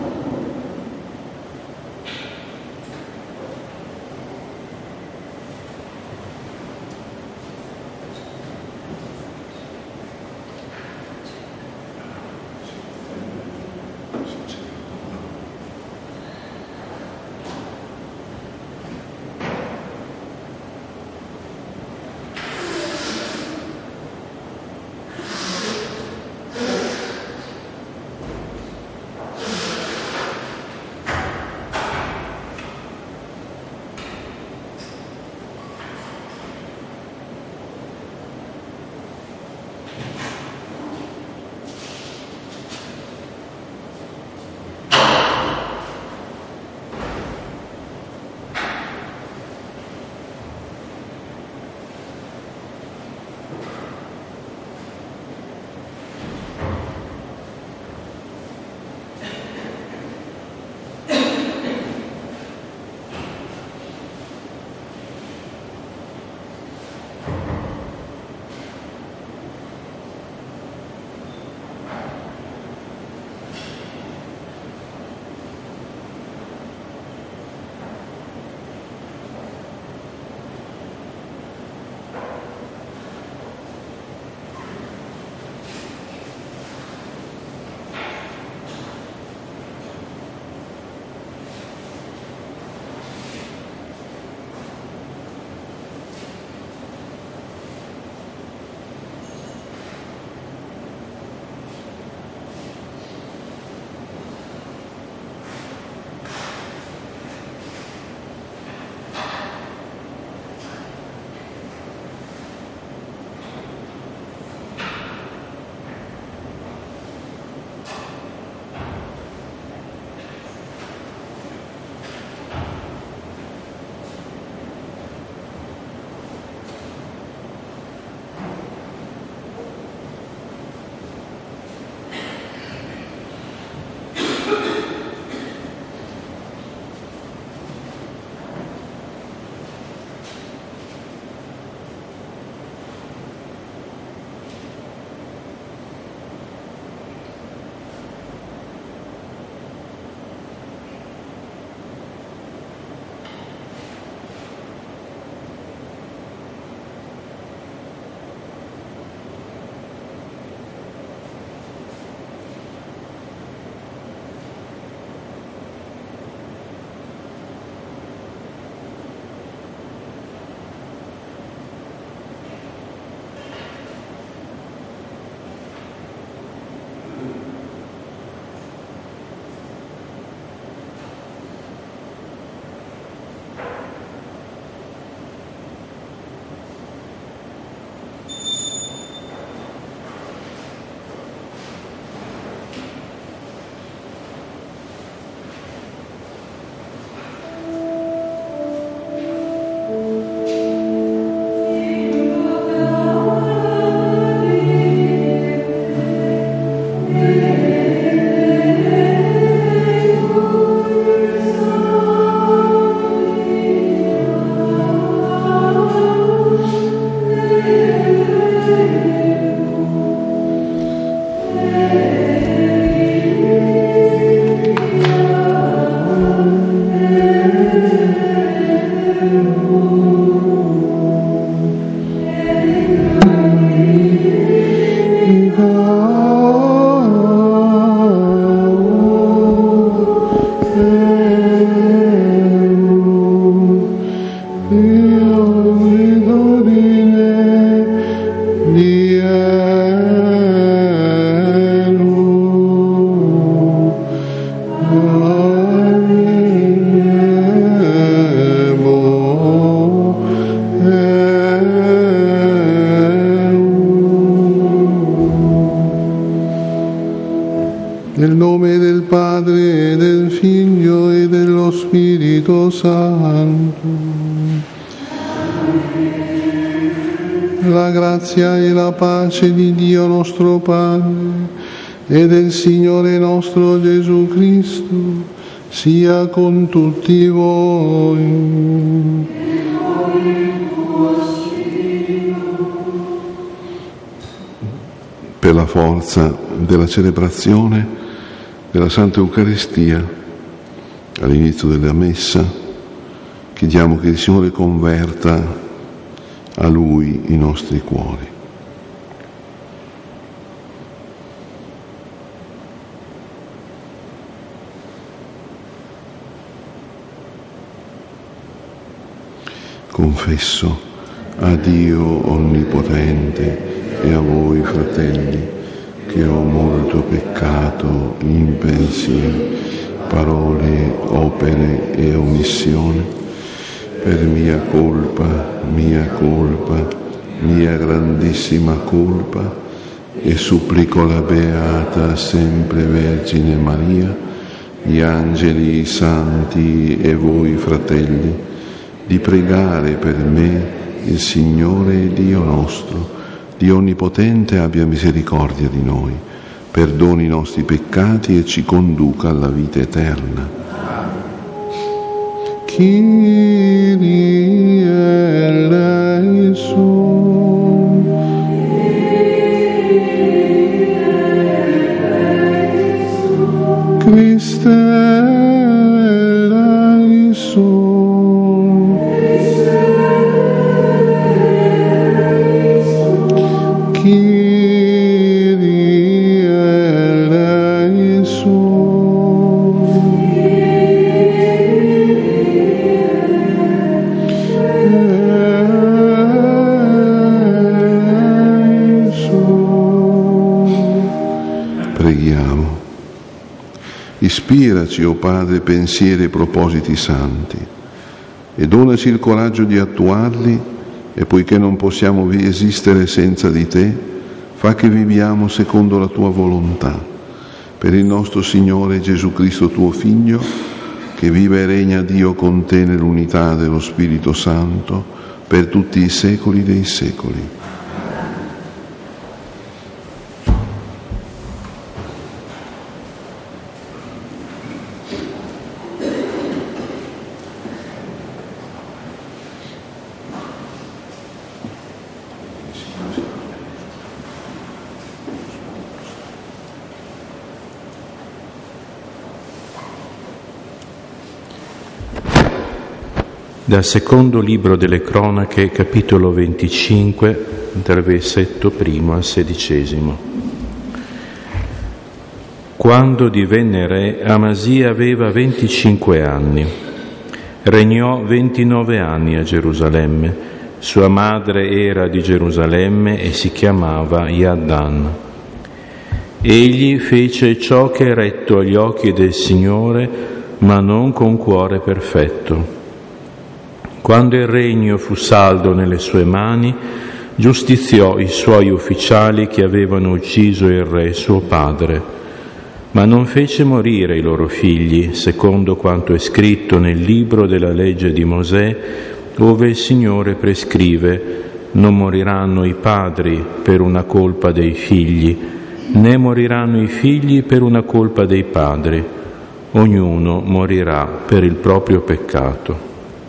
Nel nome del Padre, e del Figlio e dello Spirito Santo. La grazia e la pace di Dio nostro Padre e del Signore nostro Gesù Cristo sia con tutti voi. Per la forza della celebrazione della Santa Eucaristia, all'inizio della Messa, chiediamo che il Signore converta a Lui i nostri cuori. Confesso a Dio Onnipotente e a voi, fratelli, che ho molto peccato in pensiero, parole, opere e omissione, per mia colpa, mia grandissima colpa, e supplico la Beata sempre Vergine Maria, gli angeli, i santi e voi, fratelli, di pregare per me il Signore Dio nostro, Dio Onnipotente, abbia misericordia di noi, perdoni i nostri peccati e ci conduca alla vita eterna. Kyrie eleison. Christe eleison. Preghiamo. Ispiraci, o Padre, pensieri e propositi santi, e donaci il coraggio di attuarli, e poiché non possiamo esistere senza di Te, fa che viviamo secondo la Tua volontà. Per il nostro Signore Gesù Cristo, Tuo Figlio, che vive e regna Dio con Te nell'unità dello Spirito Santo, per tutti i secoli dei secoli. Dal secondo libro delle Cronache, capitolo 25, dal versetto 1 al 16. Quando divenne re, Amasia aveva 25 anni. Regnò 29 anni a Gerusalemme. Sua madre era di Gerusalemme e si chiamava Iaddan. Egli fece ciò che è retto agli occhi del Signore, ma non con cuore perfetto. Quando il regno fu saldo nelle sue mani, giustiziò i suoi ufficiali che avevano ucciso il re suo padre, ma non fece morire i loro figli, secondo quanto è scritto nel libro della legge di Mosè, dove il Signore prescrive: non moriranno i padri per una colpa dei figli, né moriranno i figli per una colpa dei padri. Ognuno morirà per il proprio peccato.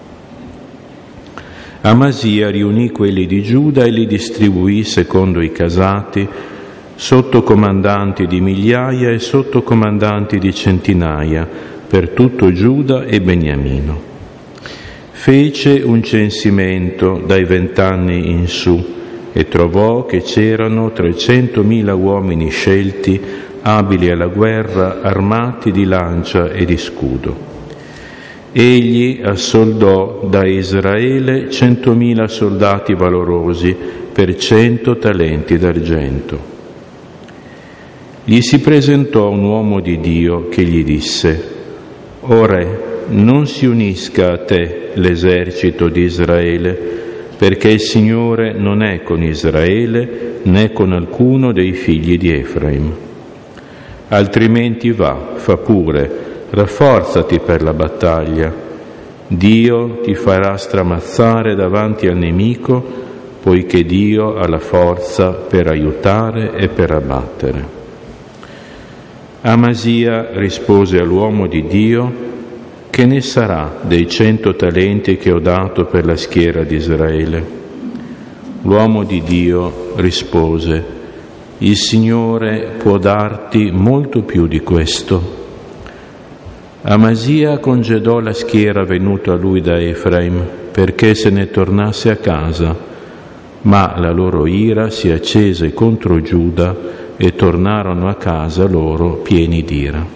Amasia riunì quelli di Giuda e li distribuì secondo i casati, sottocomandanti di migliaia e sottocomandanti di centinaia, per tutto Giuda e Beniamino. Fece un censimento dai 20 anni in su e trovò che c'erano 300.000 uomini scelti, abili alla guerra, armati di lancia e di scudo. Egli assoldò da Israele 100.000 soldati valorosi per 100 talenti d'argento. Gli si presentò un uomo di Dio che gli disse: «O re, non si unisca a te l'esercito di Israele, perché il Signore non è con Israele né con alcuno dei figli di Efraim. Altrimenti va, fa pure, rafforzati per la battaglia. Dio ti farà stramazzare davanti al nemico, poiché Dio ha la forza per aiutare e per abbattere». Amasia rispose all'uomo di Dio: «Che ne sarà dei 100 talenti che ho dato per la schiera di Israele?» L'uomo di Dio rispose: Il Signore può darti molto più di questo. Amasia congedò la schiera venuta a lui da Efraim perché se ne tornasse a casa, ma la loro ira si accese contro Giuda e tornarono a casa loro pieni d'ira.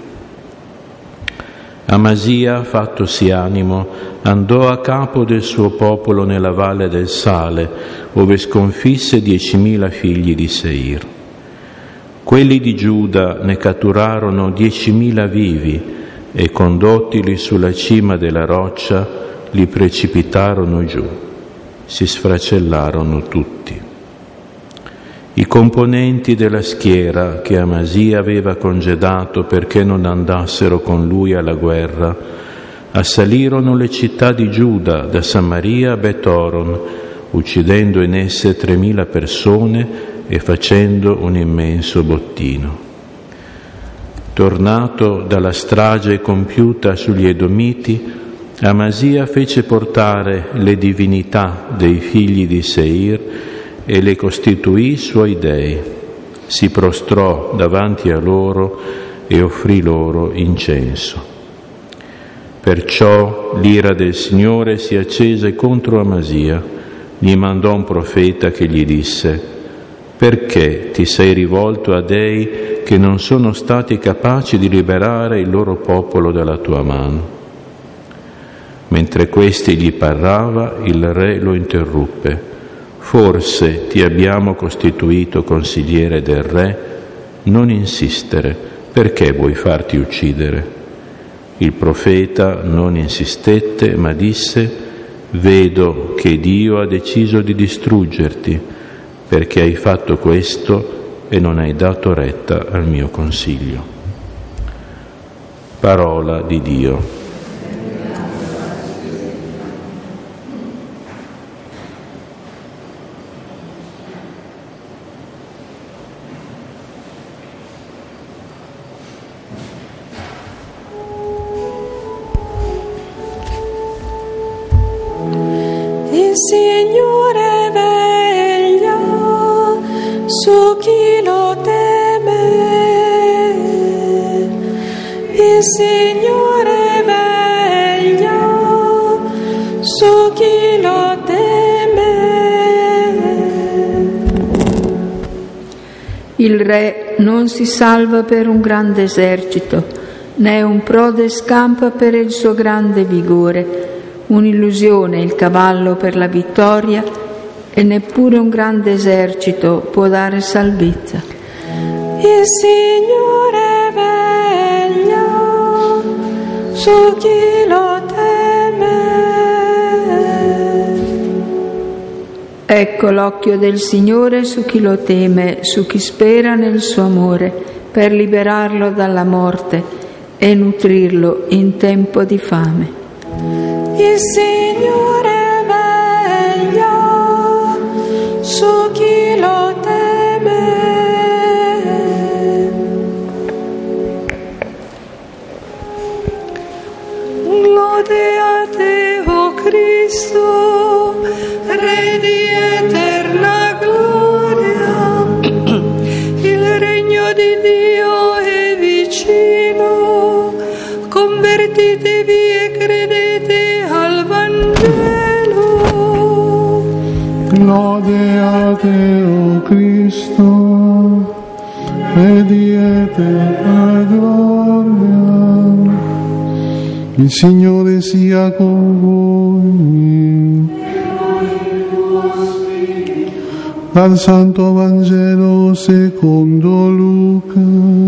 Amasia, fattosi animo, andò a capo del suo popolo nella valle del Sale, ove sconfisse 10.000 figli di Seir. Quelli di Giuda ne catturarono 10.000 vivi e, condottili sulla cima della roccia, li precipitarono giù. Si sfracellarono tutti. I componenti della schiera che Amasia aveva congedato perché non andassero con lui alla guerra assalirono le città di Giuda da Samaria a Bet-Horon, uccidendo in esse 3.000 persone e facendo un immenso bottino. Tornato dalla strage compiuta sugli Edomiti, Amasia fece portare le divinità dei figli di Seir e le costituì suoi dei. Si prostrò davanti a loro e offrì loro incenso. Perciò l'ira del Signore si accese contro Amasia. Gli mandò un profeta che gli disse: «Perché ti sei rivolto a dei che non sono stati capaci di liberare il loro popolo dalla tua mano?» Mentre questi gli parlava, il re lo interruppe: «Forse ti abbiamo costituito consigliere del re? Non insistere, perché vuoi farti uccidere?» Il profeta non insistette, ma disse: «Vedo che Dio ha deciso di distruggerti, perché hai fatto questo e non hai dato retta al mio consiglio». Parola di Dio. Il Signore veglia su chi lo teme, il Signore veglia su chi lo teme. Il re non si salva per un grande esercito, né un prode scampa per il suo grande vigore. Un'illusione il cavallo per la vittoria e neppure un grande esercito può dare salvezza. Il Signore veglia su chi lo teme. Ecco l'occhio del Signore su chi lo teme, su chi spera nel suo amore, per liberarlo dalla morte e nutrirlo in tempo di fame. Il Signore veglia su chi lo teme. Lode a te, o Cristo, Re di eterna gloria. Il regno di Dio è vicino. Convertitevi e credete al Vangelo. Lode a te, o Cristo, Re di eterna gloria. Il Signore sia con voi. Dal Santo Vangelo secondo Luca.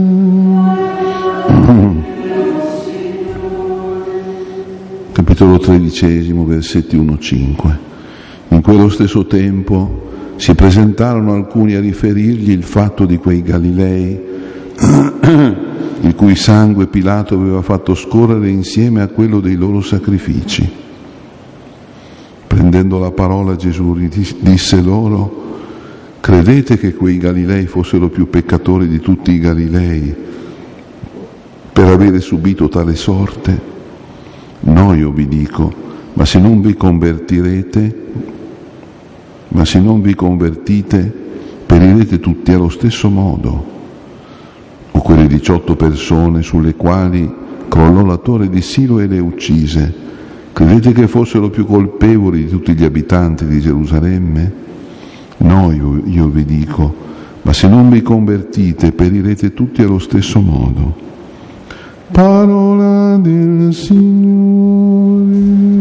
Capitolo 13, versetti 1-5. In quello stesso tempo si presentarono alcuni a riferirgli il fatto di quei Galilei il cui sangue Pilato aveva fatto scorrere insieme a quello dei loro sacrifici. Prendendo la parola, Gesù disse loro: credete che quei Galilei fossero più peccatori di tutti i Galilei per avere subito tale sorte? No, io vi dico, ma se non vi convertite, perirete tutti allo stesso modo. O quelle 18 persone sulle quali crollò la torre di Silo e le uccise, credete che fossero più colpevoli di tutti gli abitanti di Gerusalemme? No, io vi dico, ma se non vi convertite perirete tutti allo stesso modo. Parola del Signore.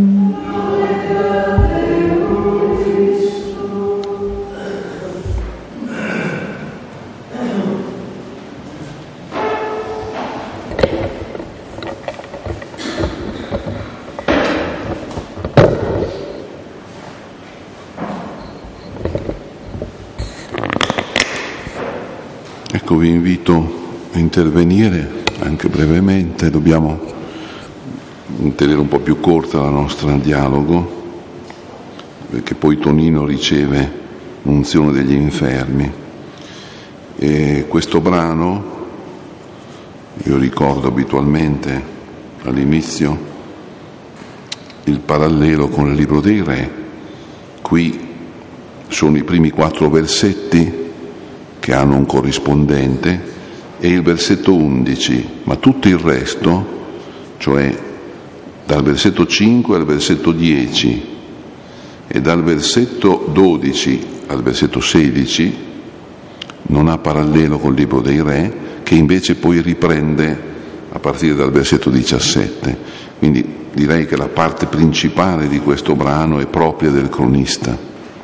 Ecco, vi invito a intervenire anche brevemente, dobbiamo tenere un po' più corta la nostra dialogo, perché poi Tonino riceve l'unzione degli infermi. E questo brano, io ricordo abitualmente all'inizio il parallelo con il Libro dei Re. Qui sono i primi 4 versetti che hanno un corrispondente e il versetto 11, ma tutto il resto, cioè dal versetto 5 al versetto 10 e dal versetto 12 al versetto 16, non ha parallelo col Libro dei Re, che invece poi riprende a partire dal versetto 17. Quindi direi che la parte principale di questo brano è propria del cronista.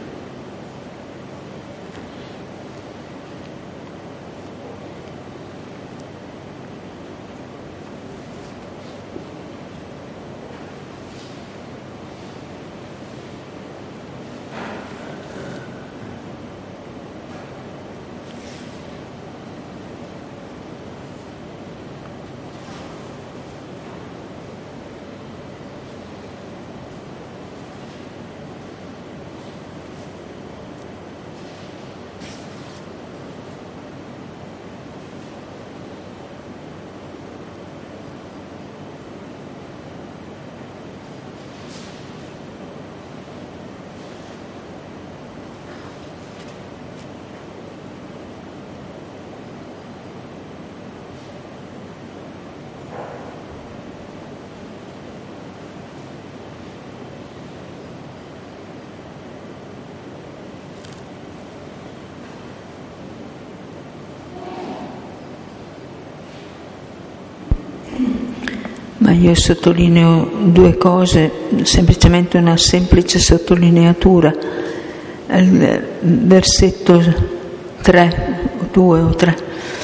Ma io sottolineo 2 cose, semplicemente una semplice sottolineatura. Il versetto 3, 2 o 3,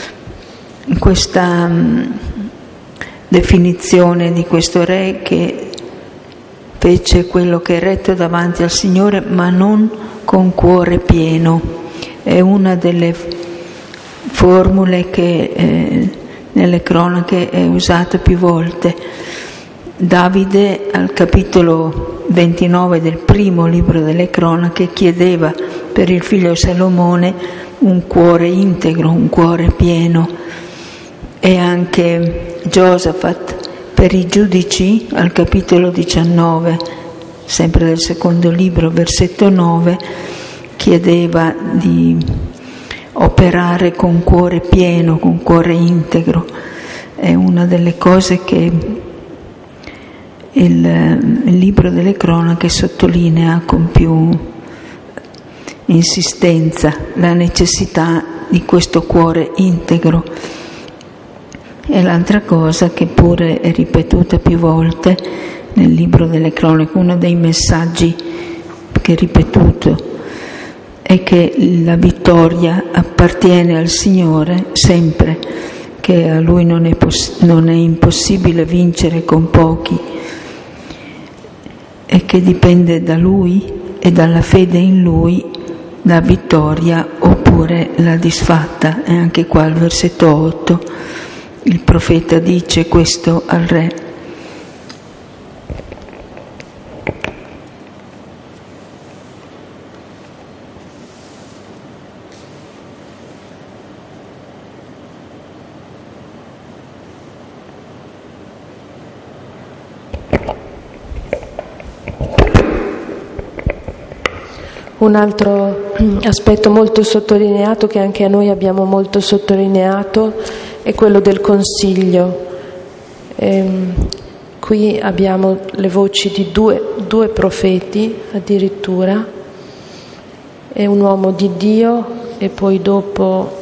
questa definizione di questo re che fece quello che è retto davanti al Signore, ma non con cuore pieno. È una delle formule che nelle cronache è usata più volte. Davide al capitolo 29 del primo libro delle cronache chiedeva per il figlio Salomone un cuore integro, un cuore pieno, e anche Giosafat per i giudici al capitolo 19, sempre del secondo libro, versetto 9, chiedeva di operare con cuore pieno, con cuore integro. È una delle cose che il libro delle cronache sottolinea con più insistenza, la necessità di questo cuore integro. E l'altra cosa che pure è ripetuta più volte nel libro delle cronache, uno dei messaggi che è ripetuto, è che la vittoria appartiene al Signore sempre, che a Lui non è impossibile vincere con pochi, e che dipende da Lui e dalla fede in Lui la vittoria oppure la disfatta. E anche qua al versetto 8 il profeta dice questo al re. Un altro aspetto molto sottolineato, che anche a noi abbiamo molto sottolineato, è quello del consiglio. Qui abbiamo le voci di due profeti addirittura, e un uomo di Dio e poi dopo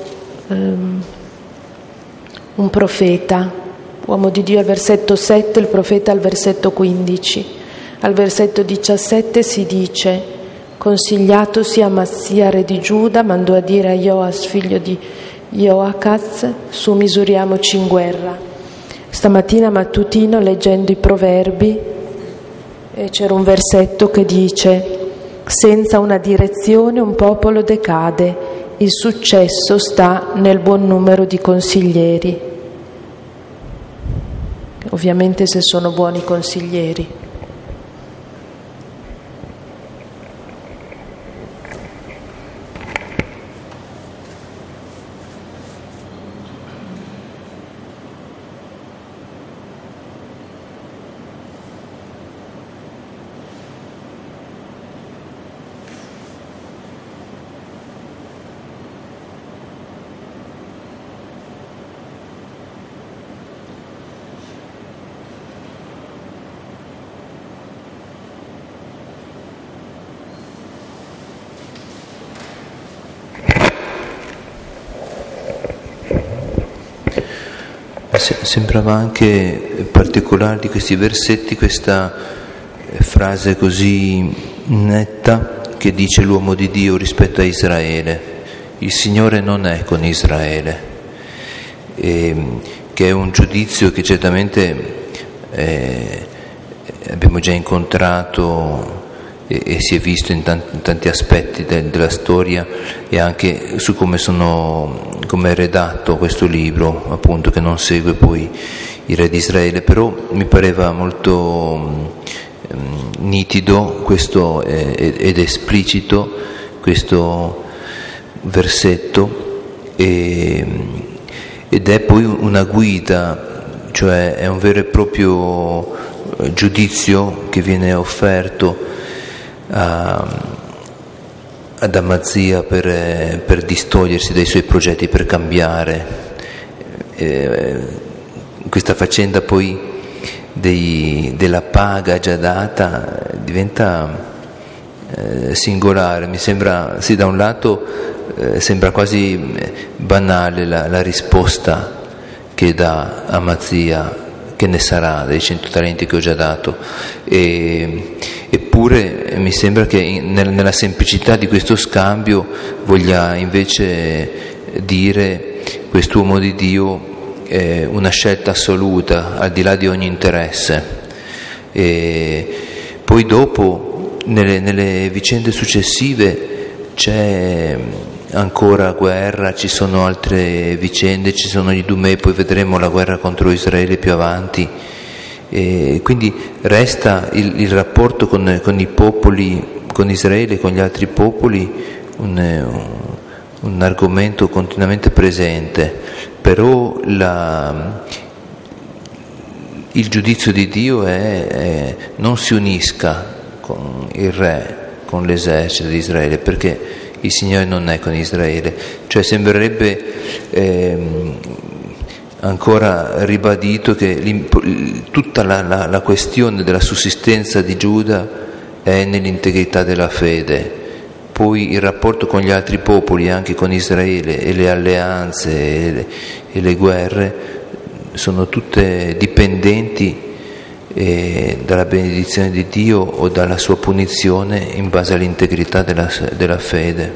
un profeta, uomo di Dio al versetto 7, il profeta al versetto 15. Al versetto 17 si dice: consigliatosi Amazia re di Giuda, mandò a dire a Joas figlio di Joacaz: su, misuriamoci in guerra. Stamattina mattutino, leggendo i proverbi, c'era un versetto che dice: senza una direzione un popolo decade, il successo sta nel buon numero di consiglieri. Ovviamente se sono buoni consiglieri. Sembrava anche particolare di questi versetti questa frase così netta che dice l'uomo di Dio rispetto a Israele: il Signore non è con Israele, che è un giudizio che certamente abbiamo già incontrato e si è visto in tanti aspetti della storia, e anche su come è redatto questo libro, appunto, che non segue poi i re di Israele. Però mi pareva molto nitido questo ed esplicito questo versetto, ed è poi una guida, cioè è un vero e proprio giudizio che viene offerto ad Amazia per distogliersi dai suoi progetti, per cambiare. Questa faccenda poi della paga già data diventa singolare. Mi sembra, sì, da un lato sembra quasi banale la risposta che dà Amazia: che ne sarà dei 100 talenti che ho già dato? Eppure mi sembra che nella semplicità di questo scambio voglia invece dire quest'uomo di Dio una scelta assoluta, al di là di ogni interesse. E poi dopo, nelle vicende successive, c'è ancora guerra, ci sono altre vicende, ci sono gli Idumei, poi vedremo la guerra contro Israele più avanti, e quindi resta il rapporto con i popoli, con Israele e con gli altri popoli, un argomento continuamente presente. Però il giudizio di Dio è non si unisca con il re, con l'esercito di Israele, perché il Signore non è con Israele. Cioè sembrerebbe ancora ribadito che tutta la questione della sussistenza di Giuda è nell'integrità della fede. Poi il rapporto con gli altri popoli, anche con Israele, e le alleanze e le guerre sono tutte dipendenti dalla benedizione di Dio o dalla sua punizione in base all'integrità della fede.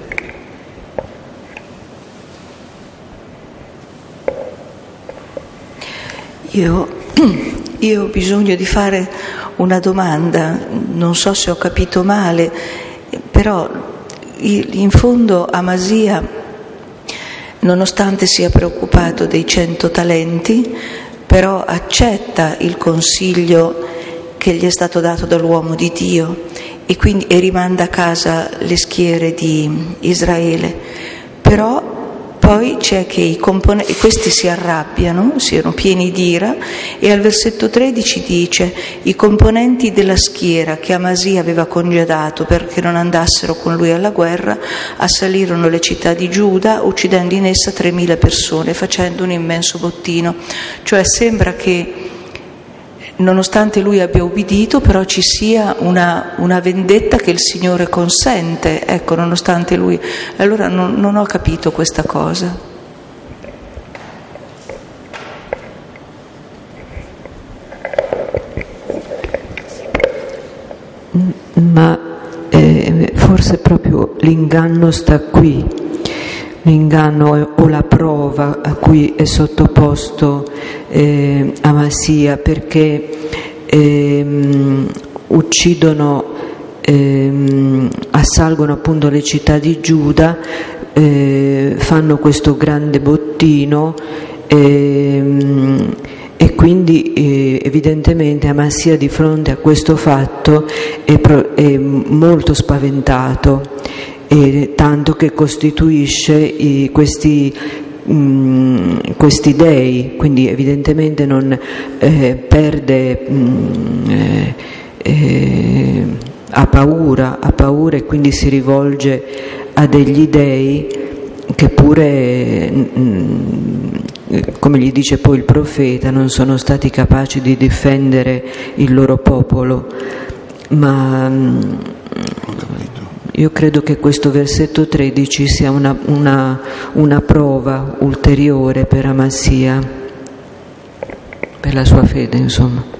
Io ho bisogno di fare una domanda, non so se ho capito male, però in fondo Amazia, nonostante sia preoccupato dei 100 talenti, però accetta il consiglio che gli è stato dato dall'uomo di Dio e rimanda a casa le schiere di Israele. Però poi poi c'è che questi si arrabbiano, siano pieni d'ira, e al versetto 13 dice: i componenti della schiera che Amasia aveva congedato perché non andassero con lui alla guerra assalirono le città di Giuda, uccidendo in essa 3.000 persone, facendo un immenso bottino. Cioè sembra che nonostante lui abbia ubbidito, però ci sia una vendetta che il Signore consente, ecco, nonostante lui. Allora non ho capito questa cosa. Ma forse proprio l'inganno sta qui, l'inganno o la prova a cui è sottoposto Amasia, perché uccidono, assalgono appunto le città di Giuda, fanno questo grande bottino e quindi evidentemente Amasia di fronte a questo fatto è molto spaventato, tanto che costituisce questi dei, quindi evidentemente non perde, ha paura e quindi si rivolge a degli dei che pure, come gli dice poi il profeta, non sono stati capaci di difendere il loro popolo. Ma io credo che questo versetto 13 sia una prova ulteriore per Amasia, per la sua fede, insomma.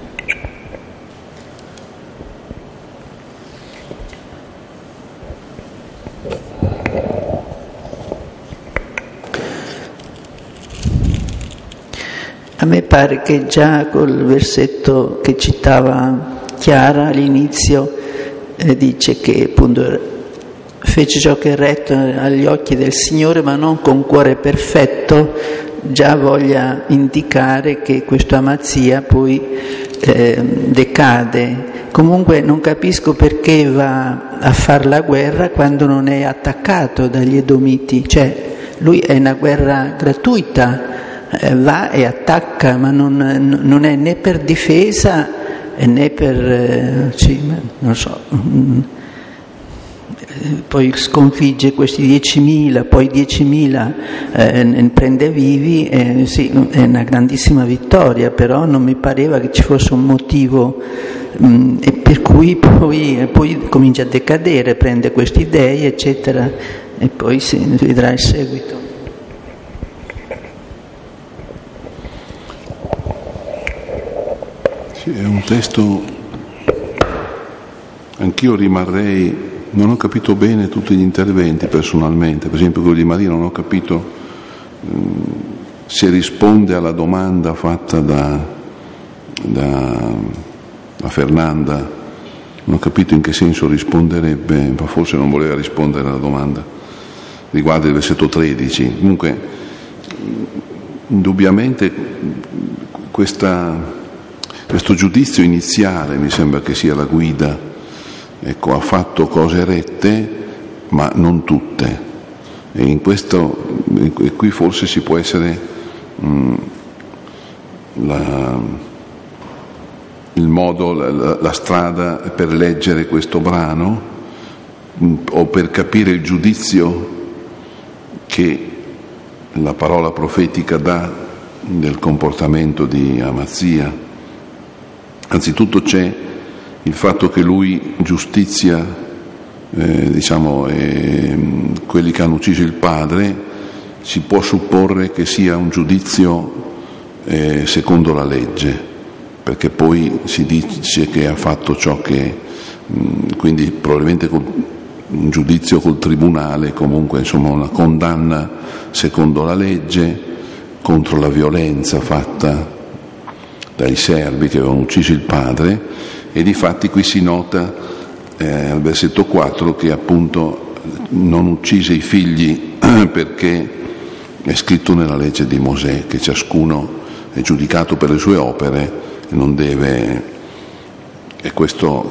A me pare che già col versetto che citava Chiara all'inizio dice che appunto fece ciò che è retto agli occhi del Signore, ma non con cuore perfetto, già voglia indicare che questa Amasia poi decade. Comunque non capisco perché va a far la guerra quando non è attaccato dagli Edomiti, cioè lui è una guerra gratuita, va e attacca, ma non è né per difesa né per non so, poi sconfigge questi 10.000, poi 10.000 prende vivi, sì, è una grandissima vittoria, però non mi pareva che ci fosse un motivo e per cui poi comincia a decadere, prende questi dei eccetera, e poi si vedrà il seguito. Sì, è un testo, anch'io rimarrei, non ho capito bene tutti gli interventi personalmente, per esempio quello di Maria non ho capito se risponde alla domanda fatta da Fernanda, non ho capito in che senso risponderebbe, ma forse non voleva rispondere alla domanda riguardo il versetto 13. Comunque indubbiamente questo giudizio iniziale mi sembra che sia la guida. Ecco, ha fatto cose rette, ma non tutte. E in questo, qui forse si può essere il modo, la strada per leggere questo brano o per capire il giudizio che la parola profetica dà del comportamento di Amasia. Anzitutto c'è il fatto che lui giustizia quelli che hanno ucciso il padre, si può supporre che sia un giudizio secondo la legge, perché poi si dice che ha fatto ciò che, quindi probabilmente un giudizio col tribunale, comunque insomma una condanna secondo la legge contro la violenza fatta dai servi che avevano ucciso il padre. E difatti qui si nota al versetto 4 che appunto non uccise i figli perché è scritto nella legge di Mosè che ciascuno è giudicato per le sue opere e non deve, e questo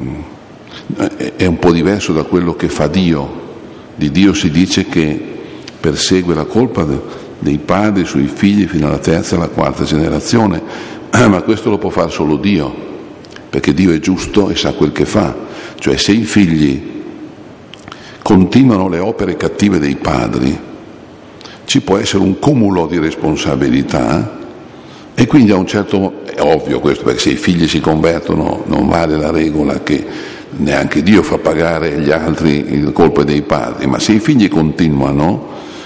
è un po' diverso da quello che fa Dio. Di Dio si dice che persegue la colpa dei padri sui figli fino alla terza e alla quarta generazione, ma questo lo può fare solo Dio, perché Dio è giusto e sa quel che fa. Cioè, se i figli continuano le opere cattive dei padri, ci può essere un cumulo di responsabilità, e quindi a un certo, è ovvio questo, perché se i figli si convertono non vale la regola che neanche Dio fa pagare agli altri le colpe dei padri, ma se i figli continuano,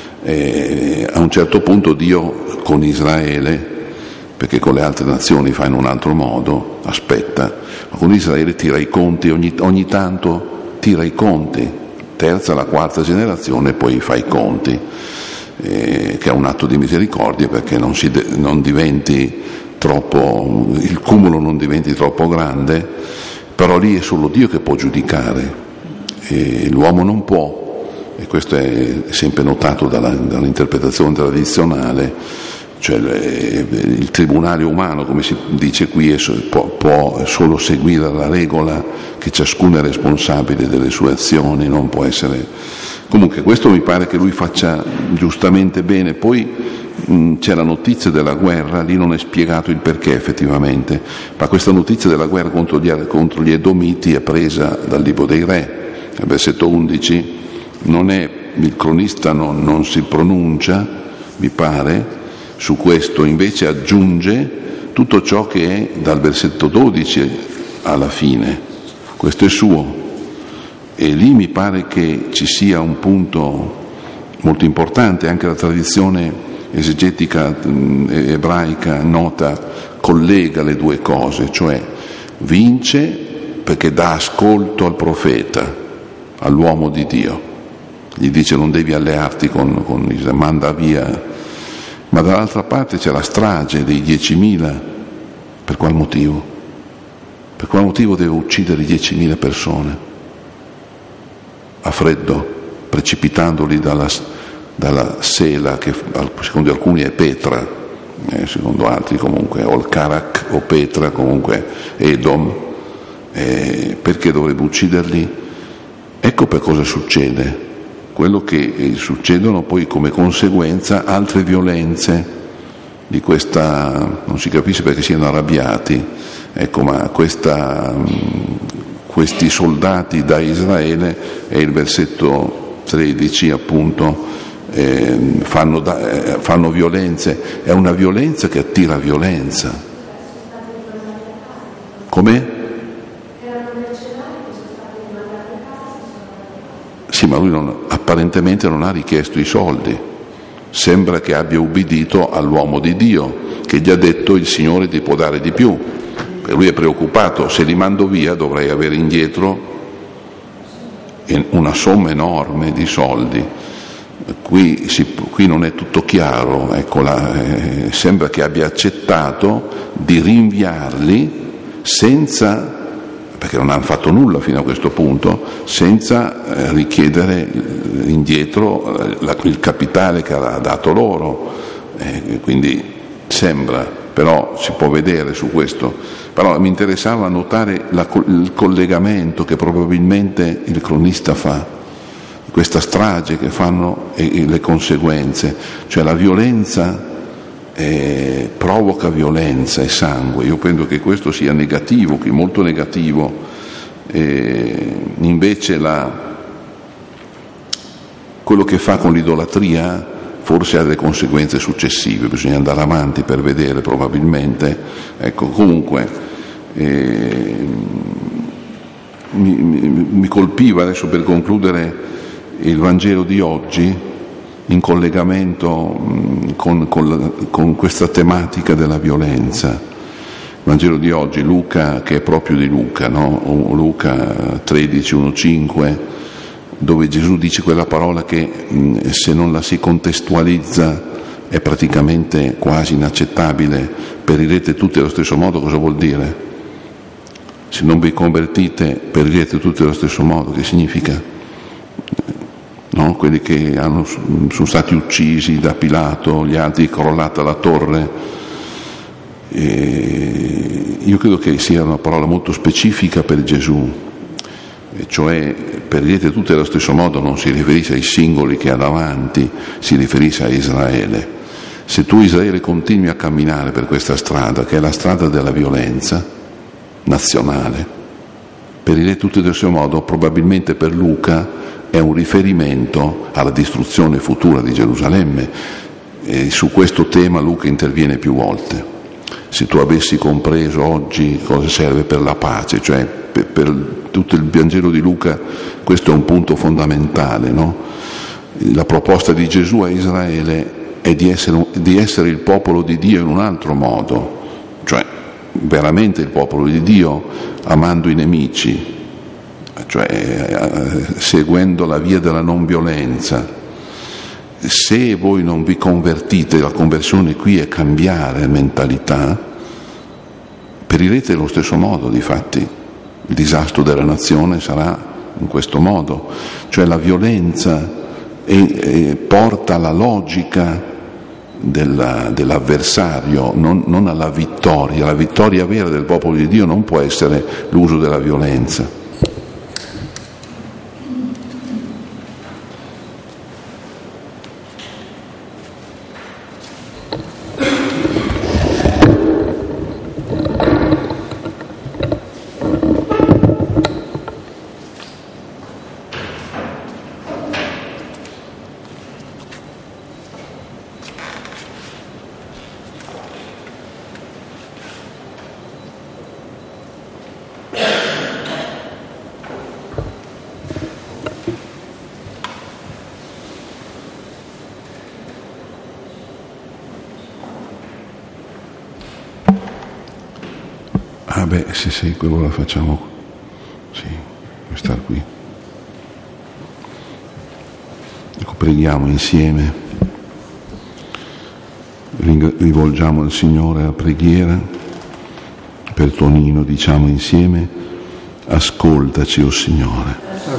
a un certo punto Dio con Israele, perché con le altre nazioni fa in un altro modo, aspetta, ma con Israele tira i conti, ogni tanto tira i conti, terza alla quarta generazione poi fa i conti, che è un atto di misericordia, perché non diventi troppo, il cumulo non diventi troppo grande, però lì è solo Dio che può giudicare, e l'uomo non può. E questo è sempre notato dall'interpretazione tradizionale, cioè il tribunale umano, come si dice qui, può solo seguire la regola che ciascuno è responsabile delle sue azioni, non può essere. Comunque questo mi pare che lui faccia giustamente bene. Poi c'è la notizia della guerra, lì non è spiegato il perché effettivamente, ma questa notizia della guerra contro gli Edomiti è presa dal libro dei Re, al versetto 11. Il cronista non si pronuncia, mi pare, su questo, invece aggiunge tutto ciò che è dal versetto 12 alla fine. Questo è suo, e lì mi pare che ci sia un punto molto importante. Anche la tradizione esegetica ebraica nota collega le due cose, cioè vince perché dà ascolto al profeta, all'uomo di Dio. Gli dice: non devi allearti con Israele, manda via. Ma dall'altra parte c'è la strage dei 10.000. Per qual motivo? Per qual motivo deve uccidere 10.000 persone? A freddo, precipitandoli dalla sela, che secondo alcuni è Petra, secondo altri comunque, o il Karak o Petra, comunque Edom. Perché dovrebbe ucciderli? Ecco per cosa succede. Quello che succedono poi come conseguenza altre violenze di questa, non si capisce perché siano arrabbiati, ecco, ma questi soldati da Israele, e il versetto 13 appunto, fanno violenze, è una violenza che attira violenza. Com'è? Sì, ma lui apparentemente non ha richiesto i soldi, sembra che abbia ubbidito all'uomo di Dio, che gli ha detto: il Signore ti può dare di più. E lui è preoccupato: se li mando via dovrei avere indietro una somma enorme di soldi. Qui non è tutto chiaro, ecco, sembra che abbia accettato di rinviarli senza, perché non hanno fatto nulla fino a questo punto, senza richiedere indietro il capitale che ha dato loro. Quindi sembra, però si può vedere su questo. Però mi interessava notare il collegamento che probabilmente il cronista fa, questa strage che fanno e le conseguenze, cioè la violenza provoca violenza e sangue. Io penso che questo sia negativo, che molto negativo. Invece quello che fa con l'idolatria forse ha delle conseguenze successive, bisogna andare avanti per vedere probabilmente. Ecco, comunque mi colpiva adesso, per concludere, il Vangelo di oggi in collegamento con questa tematica della violenza. Il Vangelo di oggi, Luca, che è proprio di Luca, no? Luca 13, 1-5, dove Gesù dice quella parola che se non la si contestualizza è praticamente quasi inaccettabile: perirete tutti allo stesso modo. Cosa vuol dire? Se non vi convertite perirete tutti allo stesso modo. Che significa? No? Quelli che sono stati uccisi da Pilato, gli altri crollata la torre. Io credo che sia una parola molto specifica per Gesù. e cioè per direte tutti allo stesso modo, non si riferisce ai singoli che ha davanti, si riferisce a Israele. Se tu, Israele, continui a camminare per questa strada, che è la strada della violenza nazionale, per dire tutti allo stesso modo, probabilmente per Luca è un riferimento alla distruzione futura di Gerusalemme, e su questo tema Luca interviene più volte. Se tu avessi compreso oggi cosa serve per la pace, cioè per tutto il Vangelo di Luca, questo è un punto fondamentale, no? La proposta di Gesù a Israele è di essere il popolo di Dio in un altro modo, cioè veramente il popolo di Dio, amando i nemici, cioè seguendo la via della non violenza. Se voi non vi convertite, la conversione qui è cambiare mentalità, perirete allo stesso modo. Difatti il disastro della nazione sarà in questo modo, cioè la violenza porta alla logica dell'avversario, non alla vittoria. La vittoria vera del popolo di Dio non può essere l'uso della violenza. Sì, quello la facciamo, sì, puoi star qui. Ecco, preghiamo insieme, rivolgiamo al Signore la preghiera. Per Tonino diciamo insieme: ascoltaci, o Signore.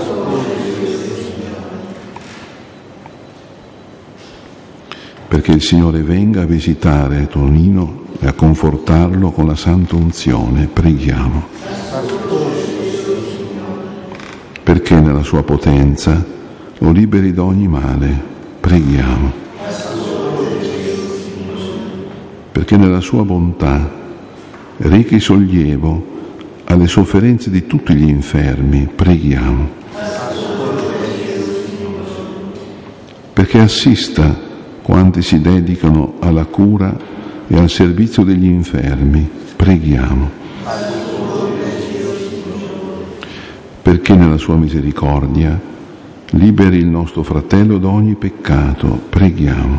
Perché il Signore venga a visitare Tonino e a confortarlo con la santa unzione, preghiamo. Perché nella sua potenza lo liberi da ogni male, preghiamo. Perché nella sua bontà rechi sollievo alle sofferenze di tutti gli infermi, preghiamo. Perché assista quanti si dedicano alla cura e al servizio degli infermi, preghiamo. Perché nella sua misericordia liberi il nostro fratello da ogni peccato, preghiamo.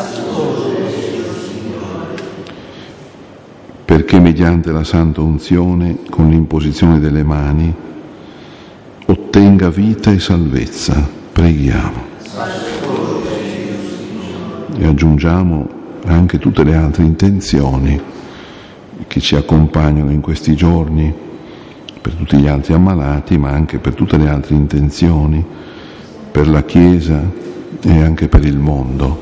Perché mediante la santa unzione, con l'imposizione delle mani, ottenga vita e salvezza, preghiamo. E aggiungiamo anche tutte le altre intenzioni che ci accompagnano in questi giorni, per tutti gli altri ammalati, ma anche per tutte le altre intenzioni, per la Chiesa e anche per il mondo.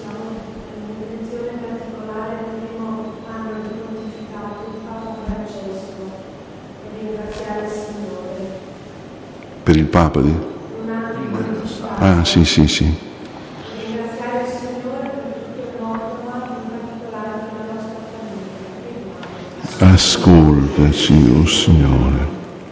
Per il Papa? Ah, sì. Ascoltaci, o Signore.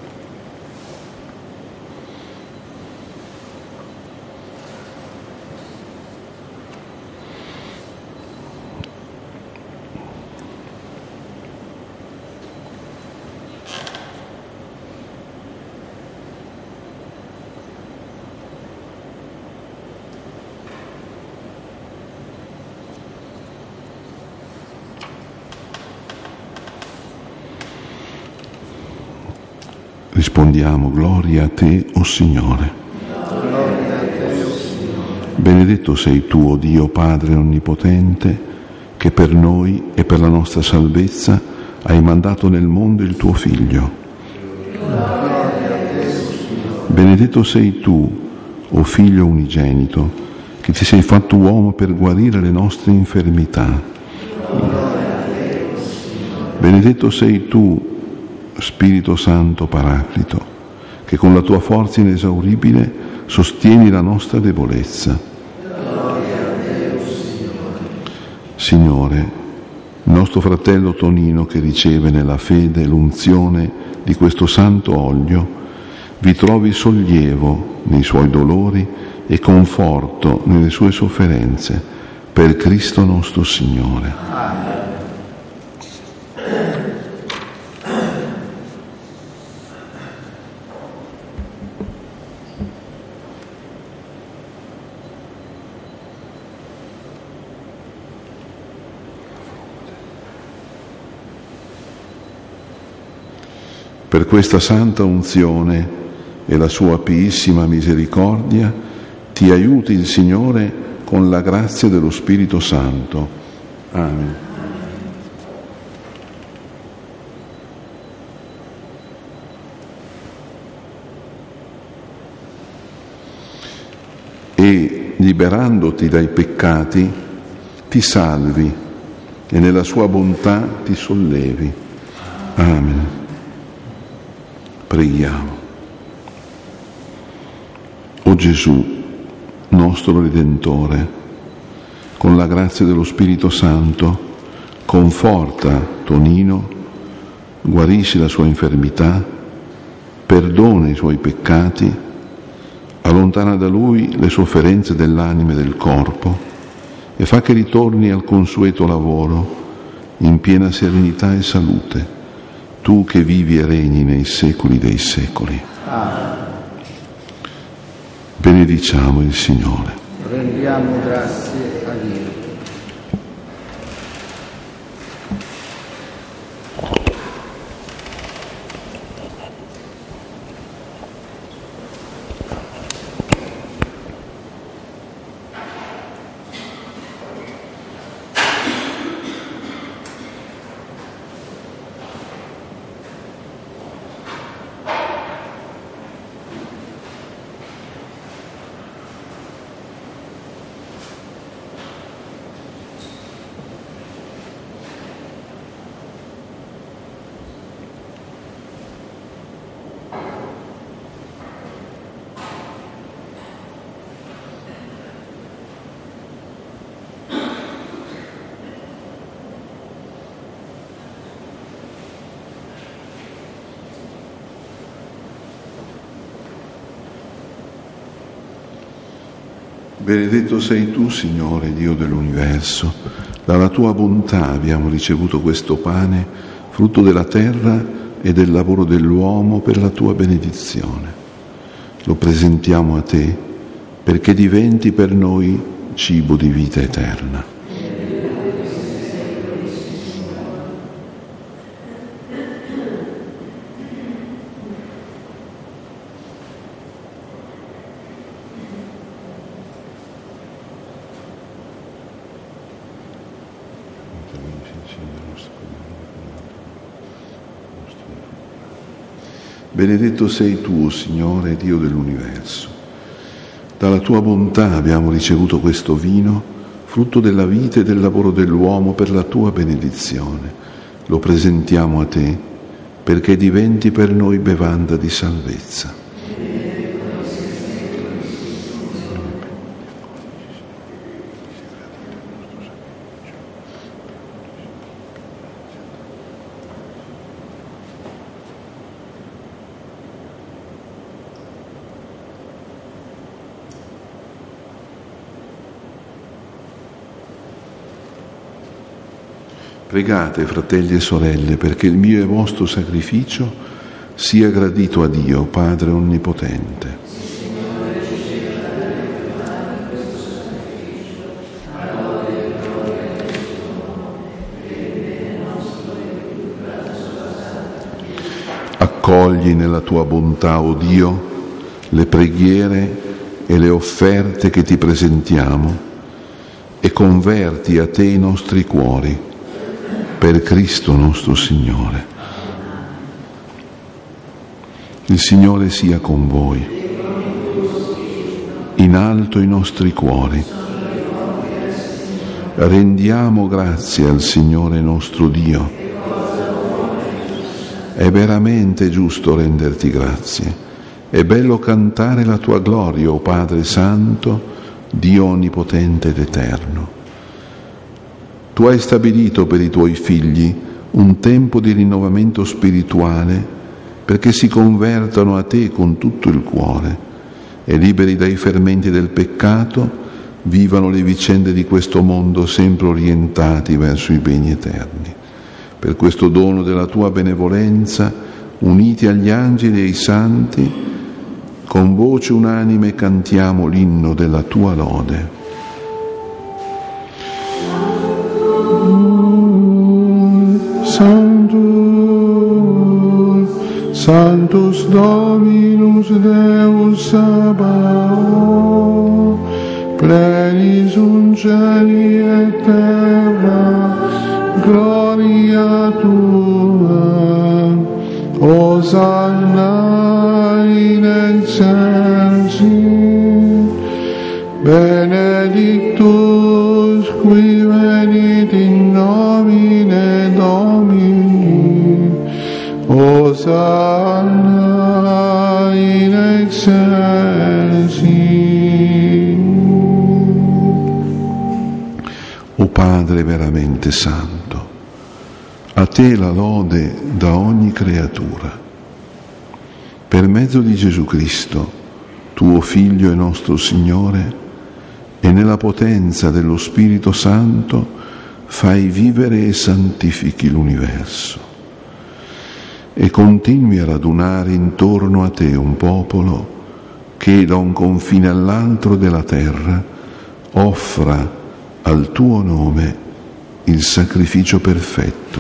Rispondiamo: gloria a te, o Signore. Benedetto sei tu, o Dio Padre Onnipotente, che per noi e per la nostra salvezza hai mandato nel mondo il tuo Figlio. Benedetto sei tu, o Figlio unigenito, che ti sei fatto uomo per guarire le nostre infermità. Benedetto sei tu, Spirito Santo Paraclito, che che con la tua forza inesauribile sostieni la nostra debolezza. Signore, il nostro fratello Tonino, che riceve nella fede l'unzione di questo santo olio, vi trovi sollievo nei suoi dolori e conforto nelle sue sofferenze, per Cristo nostro Signore. Amen. Per questa santa unzione e la sua piissima misericordia ti aiuti il Signore con la grazia dello Spirito Santo. Amen. E liberandoti dai peccati ti salvi e nella sua bontà ti sollevi. Amen. Preghiamo. O Gesù, nostro Redentore, con la grazia dello Spirito Santo, conforta Tonino, guarisci la sua infermità, perdona i suoi peccati, allontana da lui le sofferenze dell'anima e del corpo e fa che ritorni al consueto lavoro in piena serenità e salute, tu che vivi e regni nei secoli dei secoli. Amen. Benediciamo il Signore. Rendiamo grazie a Dio. Benedetto sei tu, Signore, Dio dell'universo. Dalla tua bontà abbiamo ricevuto questo pane, frutto della terra e del lavoro dell'uomo per la tua benedizione. Lo presentiamo a te perché diventi per noi cibo di vita eterna. Benedetto sei tu, Signore, Dio dell'universo. Dalla tua bontà abbiamo ricevuto questo vino, frutto della vita e del lavoro dell'uomo per la tua benedizione. Lo presentiamo a te perché diventi per noi bevanda di salvezza. Pregate, fratelli e sorelle, perché il mio e vostro sacrificio sia gradito a Dio, Padre Onnipotente. Accogli nella tua bontà, o Dio, le preghiere e le offerte che ti presentiamo e converti a te i nostri cuori. Per Cristo nostro Signore. Il Signore sia con voi. In alto i nostri cuori. Rendiamo grazie al Signore nostro Dio. È veramente giusto renderti grazie È bello cantare la tua gloria, o Padre Santo, Dio onnipotente ed eterno. Tu hai stabilito per i tuoi figli un tempo di rinnovamento spirituale perché si convertano a te con tutto il cuore e, liberi dai fermenti del peccato, vivano le vicende di questo mondo sempre orientati verso i beni eterni. Per questo dono della tua benevolenza, uniti agli angeli e ai santi, con voce unanime cantiamo l'inno della tua lode. Sanctus, Sanctus Dominus Deus Sabaoth, plenis in cieli et terra, gloria tua, Hosanna in excelsis, benedictus qui venit in nomine Domini, Hosanna in excelsis. O Padre veramente santo, a te la lode da ogni creatura. Per mezzo di Gesù Cristo, tuo Figlio e nostro Signore, e nella potenza dello Spirito Santo fai vivere e santifichi l'universo. E continui a radunare intorno a te un popolo che da un confine all'altro della terra offra al tuo nome il sacrificio perfetto.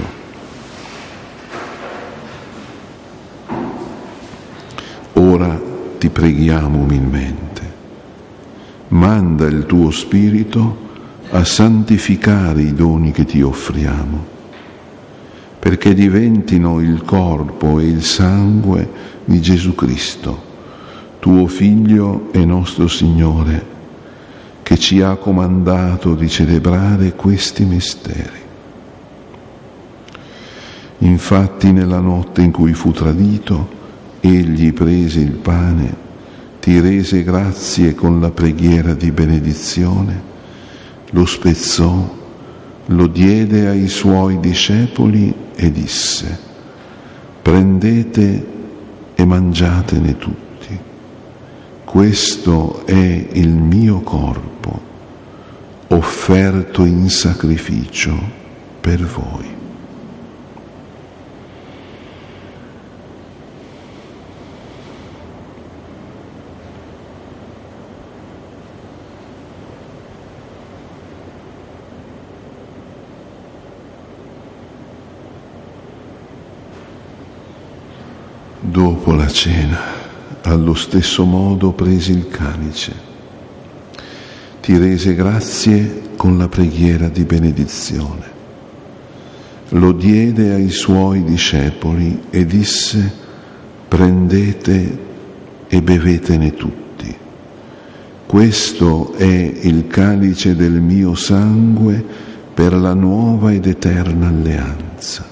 Ora ti preghiamo umilmente, manda il tuo Spirito a santificare i doni che ti offriamo, perché diventino il corpo e il sangue di Gesù Cristo, tuo Figlio e nostro Signore, che ci ha comandato di celebrare questi misteri. Infatti, nella notte in cui fu tradito, egli prese il pane, ti rese grazie con la preghiera di benedizione, lo spezzò, lo diede ai suoi discepoli e disse: prendete e mangiatene tutti. Questo è il mio corpo, offerto in sacrificio per voi. Dopo la cena, allo stesso modo prese il calice, ti rese grazie con la preghiera di benedizione, lo diede ai suoi discepoli e disse: prendete e bevetene tutti. Questo è il calice del mio sangue per la nuova ed eterna alleanza,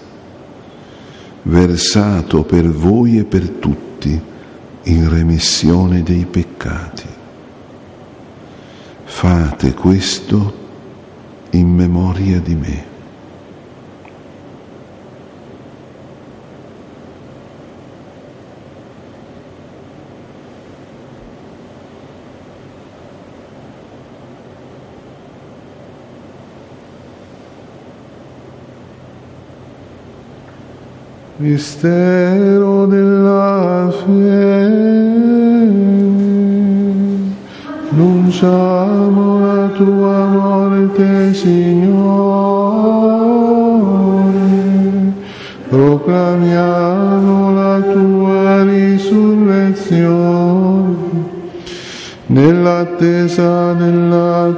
versato per voi e per tutti in remissione dei peccati. Fate questo in memoria di me. Mistero della fede, annunciamo la tua morte, Signore, proclamiamo la tua risurrezione, nell'attesa della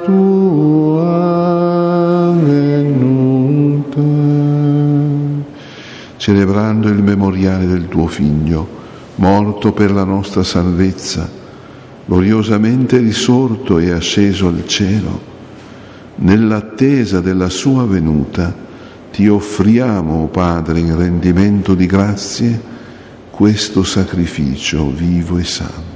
tua venuta. Celebrando il memoriale del tuo Figlio, morto per la nostra salvezza, gloriosamente risorto e asceso al cielo, nell'attesa della sua venuta, ti offriamo, o Padre, in rendimento di grazie, questo sacrificio vivo e santo.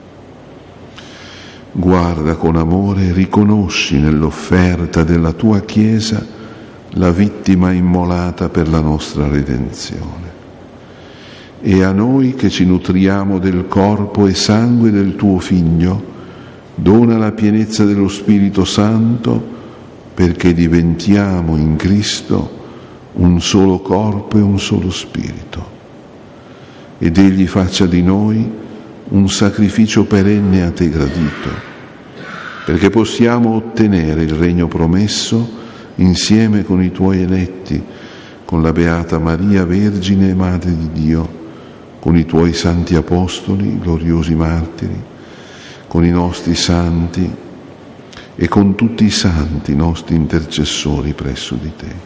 Guarda con amore e riconosci nell'offerta della tua Chiesa la vittima immolata per la nostra redenzione. E a noi che ci nutriamo del corpo e sangue del tuo Figlio, dona la pienezza dello Spirito Santo perché diventiamo in Cristo un solo corpo e un solo spirito. Ed Egli faccia di noi un sacrificio perenne a te gradito, perché possiamo ottenere il regno promesso insieme con i tuoi eletti, con la Beata Maria, Vergine e Madre di Dio, con i tuoi santi apostoli, gloriosi martiri, con i nostri santi e con tutti i santi nostri intercessori presso di te.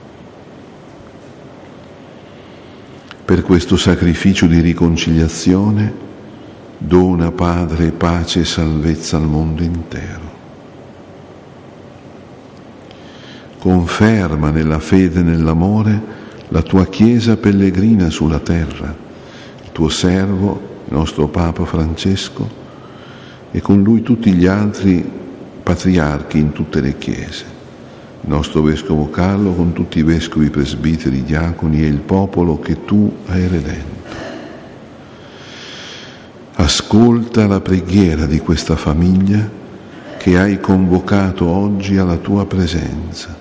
Per questo sacrificio di riconciliazione dona, Padre, pace e salvezza al mondo intero. Conferma nella fede e nell'amore la tua Chiesa pellegrina sulla terra, il tuo servo, il nostro Papa Francesco, e con lui tutti gli altri patriarchi in tutte le Chiese, il nostro Vescovo Carlo con tutti i Vescovi, presbiteri, diaconi e il popolo che tu hai redento. Ascolta la preghiera di questa famiglia che hai convocato oggi alla tua presenza.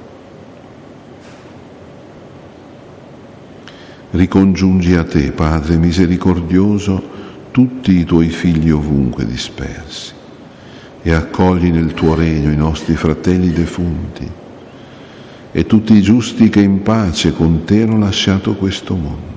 Ricongiungi a te, Padre misericordioso, tutti i tuoi figli ovunque dispersi e accogli nel tuo regno i nostri fratelli defunti e tutti i giusti che in pace con te hanno lasciato questo mondo.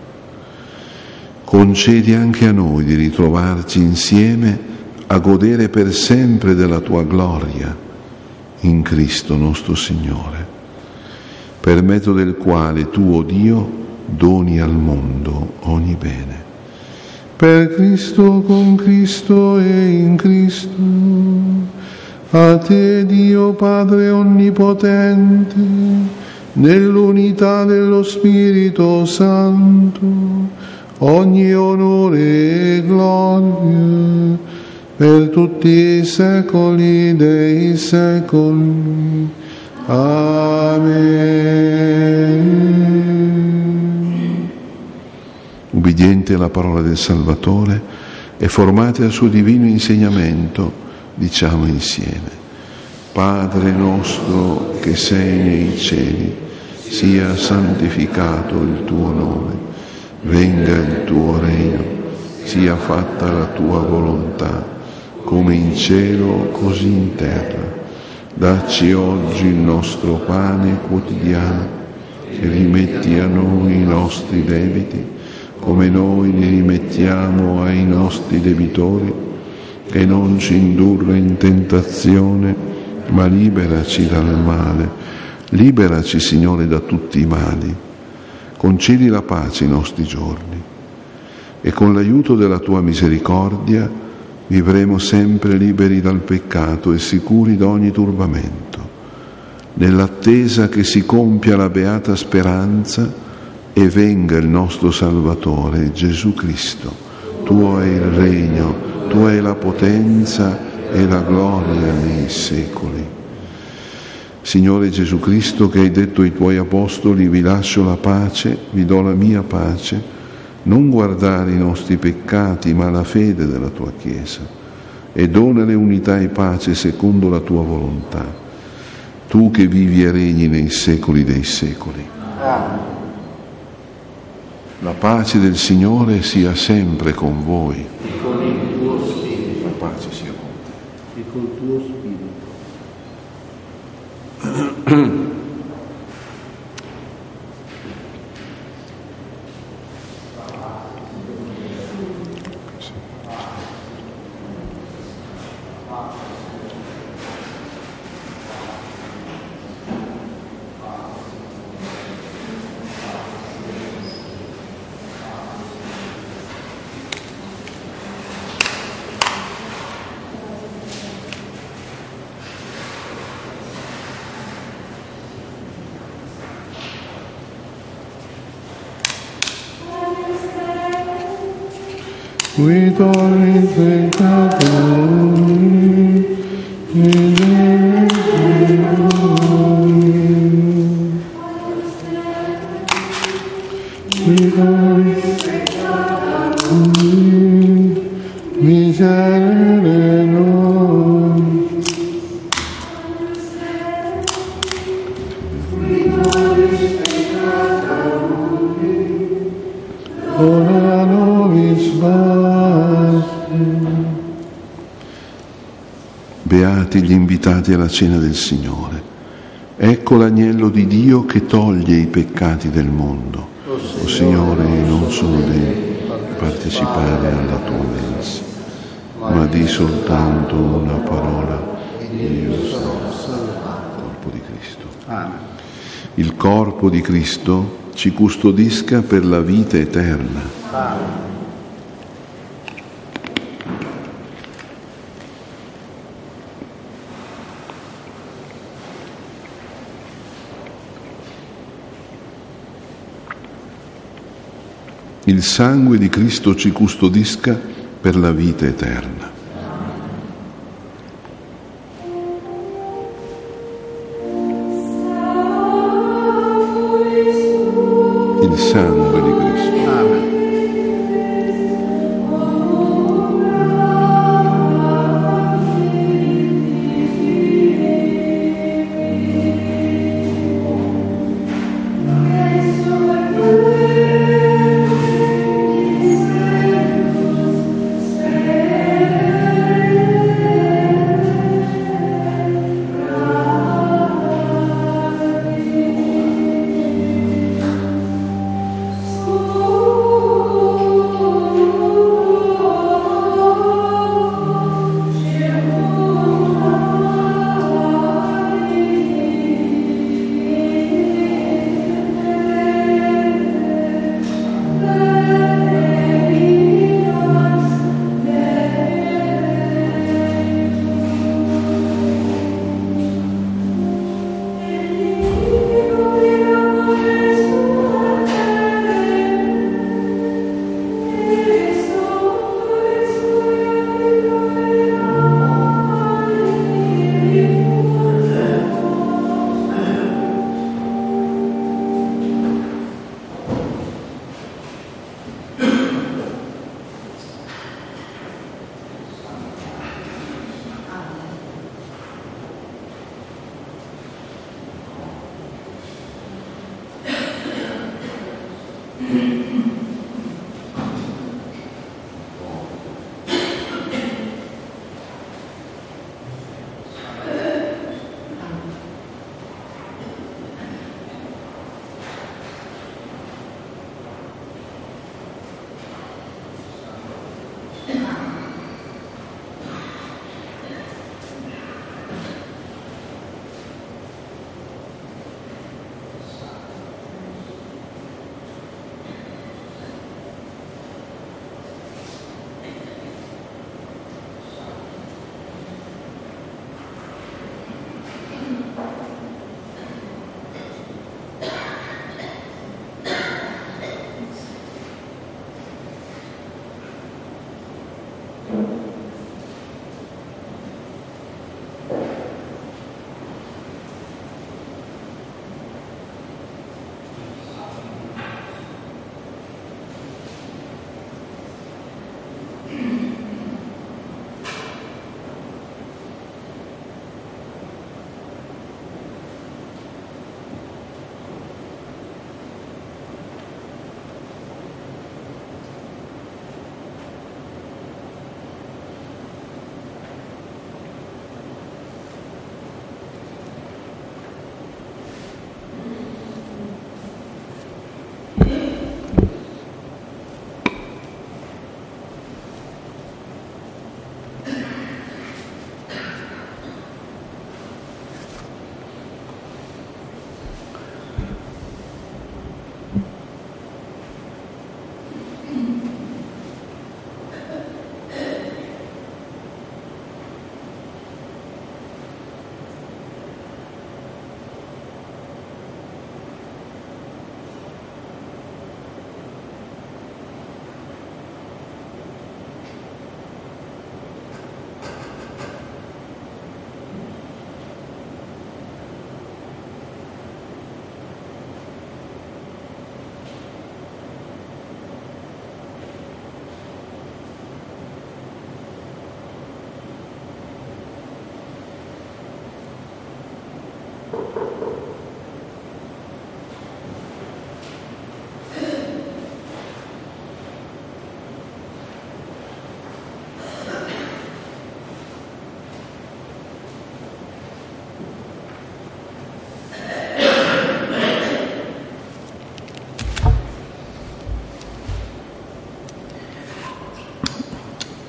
Concedi anche a noi di ritrovarci insieme a godere per sempre della tua gloria in Cristo nostro Signore, per mezzo del quale tu, o Dio, doni al mondo ogni bene. Per Cristo, con Cristo e in Cristo, a te Dio Padre Onnipotente, nell'unità dello Spirito Santo, ogni onore e gloria per tutti i secoli dei secoli. Amen. Ubbidienti alla parola del Salvatore e formati al suo divino insegnamento, diciamo insieme: Padre nostro che sei nei cieli, sia santificato il tuo nome. Venga il tuo regno, sia fatta la tua volontà, come in cielo così in terra. Dacci oggi il nostro pane quotidiano e rimetti a noi i nostri debiti, come noi li rimettiamo ai nostri debitori, e non ci indurre in tentazione, ma liberaci dal male. Liberaci, Signore, da tutti i mali. Concedi la pace ai nostri giorni e con l'aiuto della tua misericordia vivremo sempre liberi dal peccato e sicuri da ogni turbamento, nell'attesa che si compia la beata speranza e venga il nostro Salvatore Gesù Cristo. Tuo è il regno, tua è la potenza e la gloria nei secoli. Signore Gesù Cristo, che hai detto ai tuoi apostoli: vi lascio la pace, vi do la mia pace, non guardare i nostri peccati ma la fede della tua Chiesa, e donale unità e pace secondo la tua volontà, tu che vivi e regni nei secoli dei secoli. La pace del Signore sia sempre con voi. E con il tuo spirito. La pace sia con te. E col tuo spirito. qui torni peccatori, miserere noi. Ora nobis basti. Beati gli invitati alla cena del Signore. Ecco l'agnello di Dio che toglie i peccati del mondo. O Signore, non sono degno di partecipare alla tua mensa, ma di soltanto una parola e io sarò salvato. Corpo di Cristo. Il corpo di Cristo ci custodisca per la vita eterna. Il sangue di Cristo ci custodisca per la vita eterna. Il sangue di Cristo. Amen.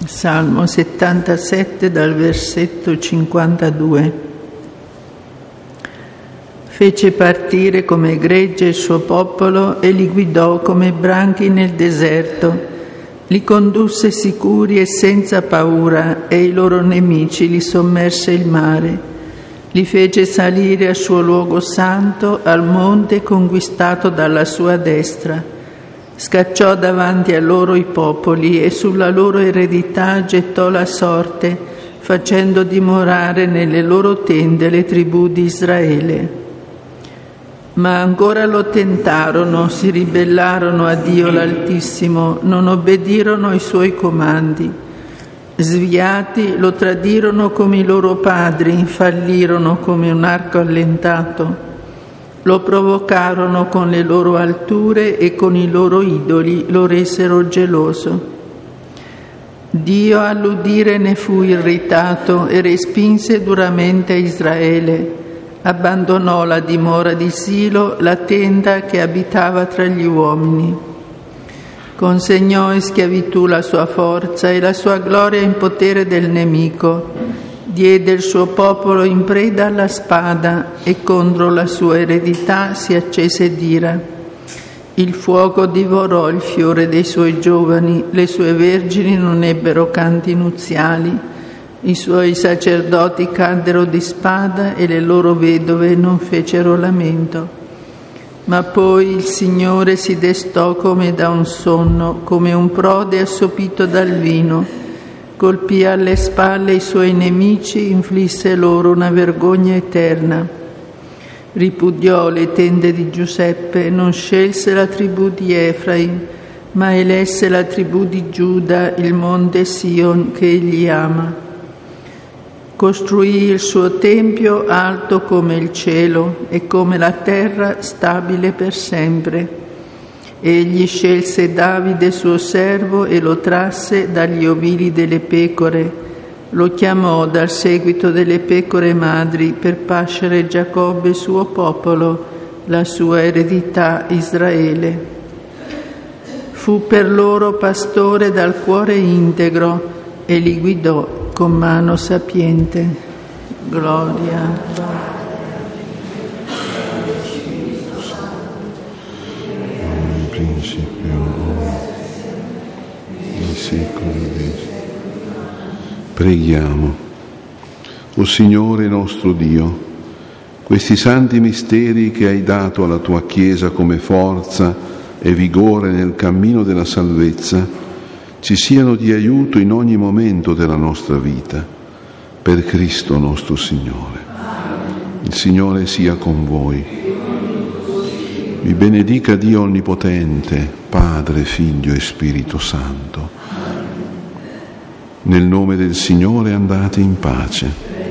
Salmo 77 dal versetto 52. Fece partire come gregge il suo popolo e li guidò come branchi nel deserto. Li condusse sicuri e senza paura, e i loro nemici li sommerse il mare. Li fece salire al suo luogo santo, al monte conquistato dalla sua destra. Scacciò davanti a loro i popoli e sulla loro eredità gettò la sorte, facendo dimorare nelle loro tende le tribù di Israele. Ma ancora lo tentarono, si ribellarono a Dio l'Altissimo, non obbedirono ai suoi comandi. Sviati lo tradirono come i loro padri, fallirono come un arco allentato. Lo provocarono con le loro alture e con i loro idoli lo resero geloso. Dio all'udire ne fu irritato e respinse duramente Israele. Abbandonò la dimora di Silo, la tenda che abitava tra gli uomini. Consegnò in schiavitù la sua forza e la sua gloria in potere del nemico. Diede il suo popolo in preda alla spada e contro la sua eredità si accese d'ira. Il fuoco divorò il fiore dei suoi giovani, le sue vergini non ebbero canti nuziali. I suoi sacerdoti caddero di spada e le loro vedove non fecero lamento. Ma poi il Signore si destò come da un sonno, come un prode assopito dal vino. Colpì alle spalle i suoi nemici, inflisse loro una vergogna eterna. Ripudiò le tende di Giuseppe, non scelse la tribù di Efraim, ma elesse la tribù di Giuda, il monte Sion che egli ama. Costruì il suo tempio alto come il cielo e come la terra stabile per sempre. Egli scelse Davide suo servo e lo trasse dagli ovili delle pecore. Lo chiamò dal seguito delle pecore madri per pascere Giacobbe suo popolo, la sua eredità Israele. Fu per loro pastore dal cuore integro e li guidò con mano sapiente. Gloria. In principio, nei secoli. Preghiamo. O Signore nostro Dio, questi santi misteri che hai dato alla tua Chiesa come forza e vigore nel cammino della salvezza ci siano di aiuto in ogni momento della nostra vita, per Cristo nostro Signore. Il Signore sia con voi. Vi benedica Dio Onnipotente, Padre, Figlio e Spirito Santo. Nel nome del Signore andate in pace.